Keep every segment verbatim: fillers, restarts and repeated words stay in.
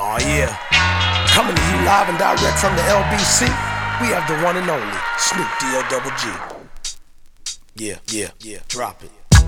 Oh yeah, coming to you live and direct from the L B C. We have the one and only Snoop D O Double G. Yeah, yeah, yeah, drop it.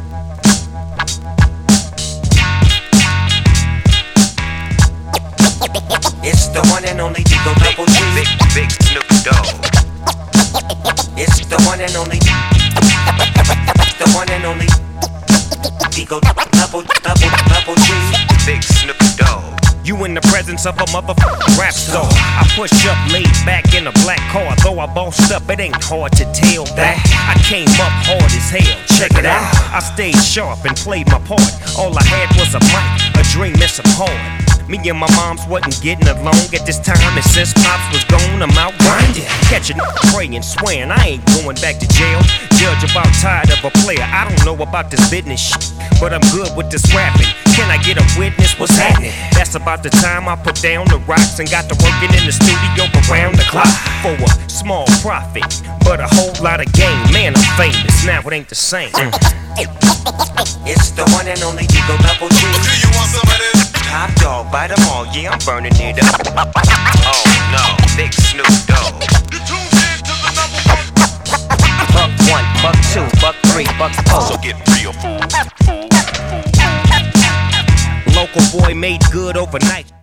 It's the one and only D O Double G. Big, big Snoop Dogg. It's the one and only. It's the one and only D O Double, double, double G. Big Snoop Dogg. You in the presence of a motherfucking rap star. I push up, laid back in a black car. Though I bossed up, it ain't hard to tell that I came up hard as hell. Check it out. I stayed sharp and played my part. All I had was a mic, a dream and some heart. Me and my moms wasn't getting along at this time, and since Pops was gone, I'm out grinding. Catching, praying, swearing I ain't going back to jail. Judge about tired of a player. I don't know about this business shit, but I'm good with this rapping. Can I get a witness? What's happening? That's about the time I put down the rocks and got to working in the studio around the clock for a small profit, but a whole lot of gain. Man, I'm famous. Now it ain't the same. Mm. It's the one and only D O Double G. Do you want some of this? Top dog, bite them all, yeah, I'm burning it up. Oh no, big Snoop Dogg. You tuned in to the number one. Buck one, buck two, buck three, buck four. So get real, fool. Local boy made good overnight.